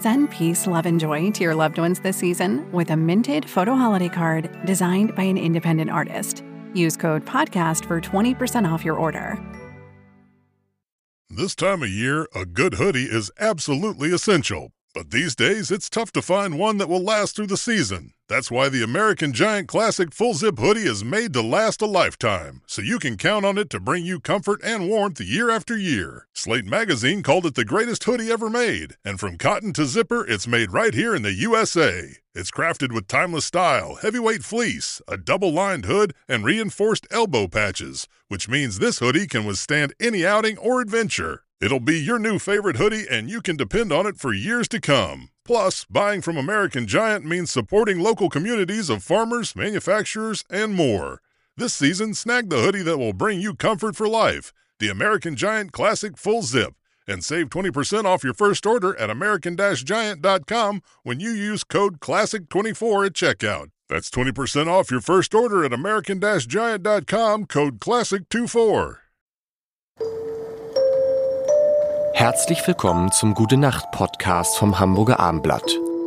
Send peace, love, and joy to your loved ones this season with a minted photo holiday card designed by an independent artist. Use code PODCAST for 20% off your order. This time of year, a good hoodie is absolutely essential. But these days, it's tough to find one that will last through the season. That's why the American Giant Classic Full Zip Hoodie is made to last a lifetime, so you can count on it to bring you comfort and warmth year after year. Slate Magazine called it the greatest hoodie ever made, and from cotton to zipper, it's made right here in the USA. It's crafted with timeless style, heavyweight fleece, a double-lined hood, and reinforced elbow patches, which means this hoodie can withstand any outing or adventure. It'll be your new favorite hoodie, and you can depend on it for years to come. Plus, buying from American Giant means supporting local communities of farmers, manufacturers, and more. This season, snag the hoodie that will bring you comfort for life, the American Giant Classic Full Zip, and save 20% off your first order at american-giant.com when you use code CLASSIC24 at checkout. That's 20% off your first order at american-giant.com, code CLASSIC24. Herzlich willkommen zum Gute-Nacht-Podcast vom Hamburger Abendblatt.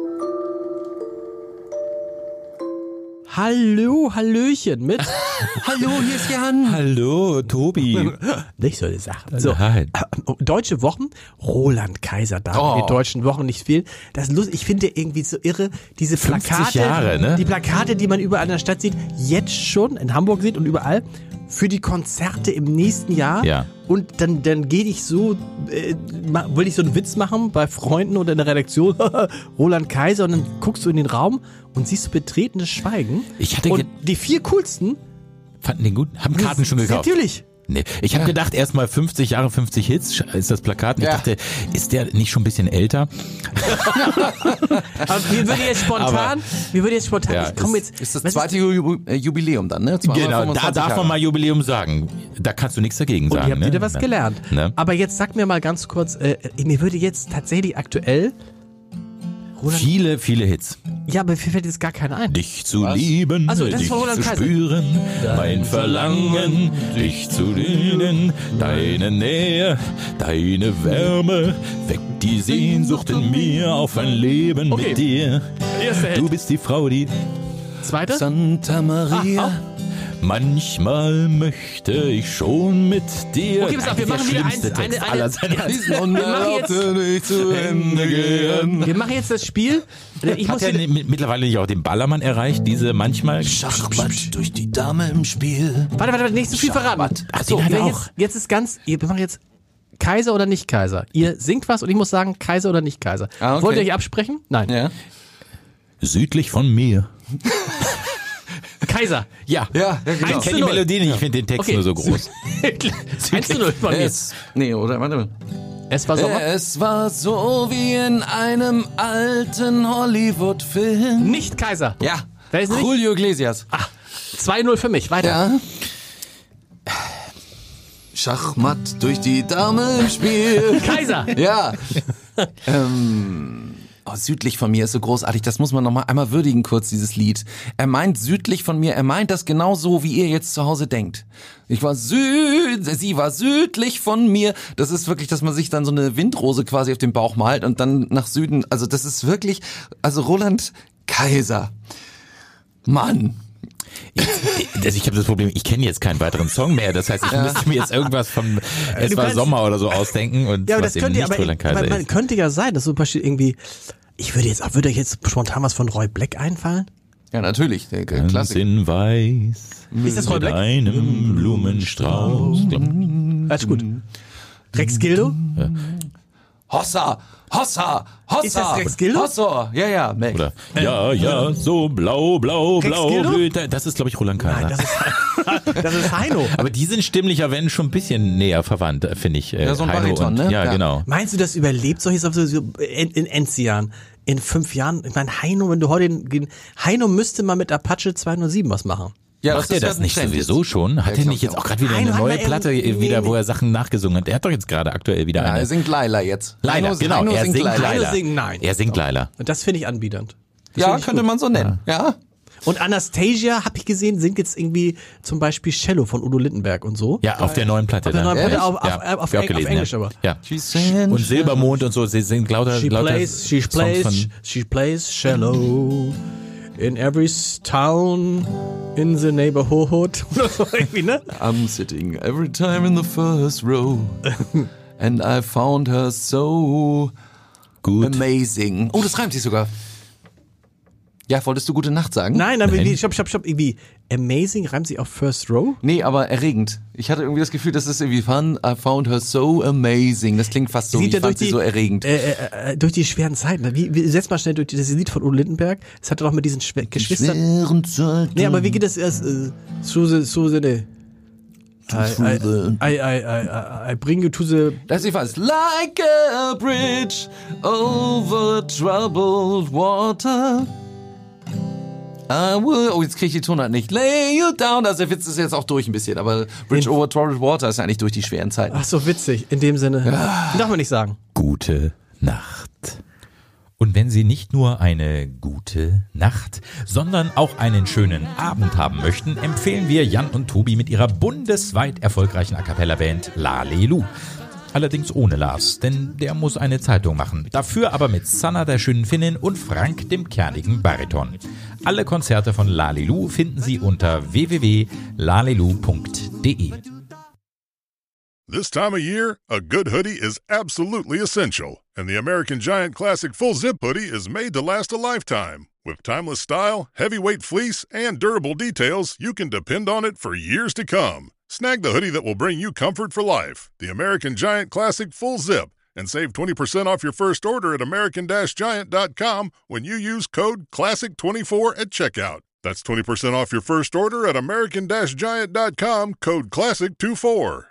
Hallo, Hallöchen mit. Hallo, hier ist Jan. Hallo, Tobi. Nicht so eine Sache. So, Nein. deutsche Wochen. Roland Kaiser darf in den deutschen Wochen nicht fehlen. Das ist lustig. Ich finde irgendwie so irre, diese 50 Plakate, Jahre, ne? Die Plakate, die man überall in der Stadt sieht, jetzt schon in Hamburg sieht und überall für die Konzerte im nächsten Jahr. Ja. Und dann gehe ich so, will ich so einen Witz machen bei Freunden oder in der Redaktion, Roland Kaiser, und dann guckst du in den Raum und siehst betretenes Schweigen. Und die 4 coolsten fanden den gut? Haben Karten schon gekauft? Natürlich. Nee, ich habe gedacht, erstmal 50 Jahre, 50 Hits ist das Plakat. Und ich dachte, ist der nicht schon ein bisschen älter? Aber mir würde jetzt spontan, ja, ich komme jetzt. Ist das zweite Jubiläum dann, ne? Genau, da darf Jahre. man mal Jubiläum sagen. Da kannst du nichts dagegen sagen. Und ihr habt wieder was Ne? gelernt. Ne? Aber jetzt sag mir mal ganz kurz, mir würde jetzt tatsächlich aktuell Roland, Viele, viele Hits. ja, aber mir fällt jetzt gar keiner ein. Dich zu lieben, Also, das ist dich von Roland zu Kaiser. spüren, mein Verlangen, dich zu dienen, deine Nähe, deine Wärme, weckt die Sehnsucht in mir auf ein Leben mit dir. Erster Hit. Du bist die Frau, die Zweite? Santa Maria. manchmal möchte ich schon mit dir. Okay, pass auf, wir machen wieder eins, aller seiner nicht zu Ende gehen. Wir machen jetzt das Spiel. Ich muss Hat er wieder, mittlerweile nicht auch den Ballermann erreicht, diese manchmal... Schachmatt durch die Dame im Spiel. warte, nicht so viel verraten. Ach, den hat er auch. Jetzt ist ganz, wir machen jetzt Kaiser oder nicht Kaiser. Ihr singt was und ich muss sagen, Kaiser oder nicht Kaiser. Ah, okay. Wollt ihr euch absprechen? Nein. Ja. Südlich von mir. Kaiser. Ja, Ja, ich genau. kenne die Melodie nicht, ich finde den Text Okay. nur so groß. 1:0 von mir. Warte. Es war Sommer. Es war so wie in einem alten Hollywood-Film. Nicht Kaiser. Ja. Wer ist nicht? Julio Iglesias. 2:0 für mich. Weiter. Ja. Schachmatt durch die Dame im Spiel. Kaiser. Ja. Südlich von mir ist so großartig, das muss man noch mal einmal würdigen kurz, dieses Lied. Er meint südlich von mir, er meint das genauso, wie ihr jetzt zu Hause denkt. Sie war südlich von mir. Das ist wirklich, dass man sich dann so eine Windrose quasi auf den Bauch malt und dann nach Süden, also das ist wirklich, also Roland Kaiser. Mann. Ich habe das Problem, ich kenne jetzt keinen weiteren Song mehr. Das heißt, ich müsste mir jetzt irgendwas von Es war Sommer oder so ausdenken und Ja, aber was das eben könnte nicht Roland Kaiser man ist. könnte ja sein, dass zum Beispiel irgendwie, würde euch jetzt spontan was von Roy Black einfallen? Ja, natürlich, der Ganz Klassiker. in weiß Ist das Roy mit Black? einem Blumenstrauß. Alles gut. Rex Gildo? Hossa. Ist das Rex Gildo? Hossa. Ja, Mac. Oder ja, so blau Gildo? blüht. Das ist, glaube ich, Roland Kaiser. Nein, das ist Heino. Aber die sind stimmlicher, wenn schon ein bisschen näher verwandt, finde ich. Ja, so ein Heino Bariton, und, ne? Ja, Ja. genau. Meinst du, das überlebt solche Sachen so in Endzian? In 5 Jahren? Ich meine, Heino, wenn du heute Heino müsste mal mit Apache 207 was machen. Ja, Macht er das nicht sowieso schon? Hat er nicht jetzt auch gerade wieder Heino eine hat neue mal Platte, irgendwie- wo er Sachen nachgesungen hat? Der hat doch jetzt gerade aktuell wieder Ja, eine. er singt Laila jetzt. Laila, genau. Heino Er singt Laila. Laila. Heino singt Nein. Er singt Laila. Und das finde ich anbiedernd. Das Ja, finde ich könnte gut. man so nennen. Ja. Und Anastasia, habe ich gesehen, singt jetzt irgendwie zum Beispiel Cello von Udo Lindenberg und so. Ja, auf der neuen Platte. Auf Englisch aber. Ja. Und Silbermond und so, sie singen lauter She plays cello in every town in the neighborhood. Oder so irgendwie, ne? I'm sitting every time in the first row and I found her so gut. Amazing. Oh, das reimt sich sogar. Ja, wolltest du gute Nacht sagen? Nein, aber stopp. Irgendwie amazing reimt sich auf first row? Nee, aber erregend. Ich hatte irgendwie das Gefühl, das ist irgendwie fun. I found her so amazing. Das klingt fast so, ich fand sie so erregend. Durch die schweren Zeiten. Setz mal schnell durch das Lied von Udo Lindenberg. Das hatte doch mit diesen Geschwistern. Schweren Zeiten. Nee, aber wie geht das erst? Susanne. I bring you to the... Das ist fast like a bridge over troubled water. Oh, jetzt kriege ich die Tonart nicht. Lay you down. Also der Witz ist jetzt auch durch ein bisschen, aber Bridge over Troubled Water ist ja eigentlich durch die schweren Zeiten. Ach so, witzig. In dem Sinne. Darf man nicht sagen. Gute Nacht. Und wenn Sie nicht nur eine gute Nacht, sondern auch einen schönen Abend haben möchten, empfehlen wir Jan und Tobi mit ihrer bundesweit erfolgreichen A-Cappella-Band Lalelu. Allerdings ohne Lars, denn der muss eine Zeitung machen. Dafür aber mit Sanna, der schönen Finnin, und Frank, dem kernigen Bariton. Alle Konzerte von Lalelu finden Sie unter www.lalelu.de. This time of year, a good hoodie is absolutely essential, and the American Giant Classic Full Zip Hoodie is made to last a lifetime. With timeless style, heavyweight fleece, and durable details, you can depend on it for years to come. Snag the hoodie that will bring you comfort for life, the American Giant Classic Full Zip, and save 20% off your first order at american-giant.com when you use code CLASSIC24 at checkout. That's 20% off your first order at american-giant.com, code CLASSIC24.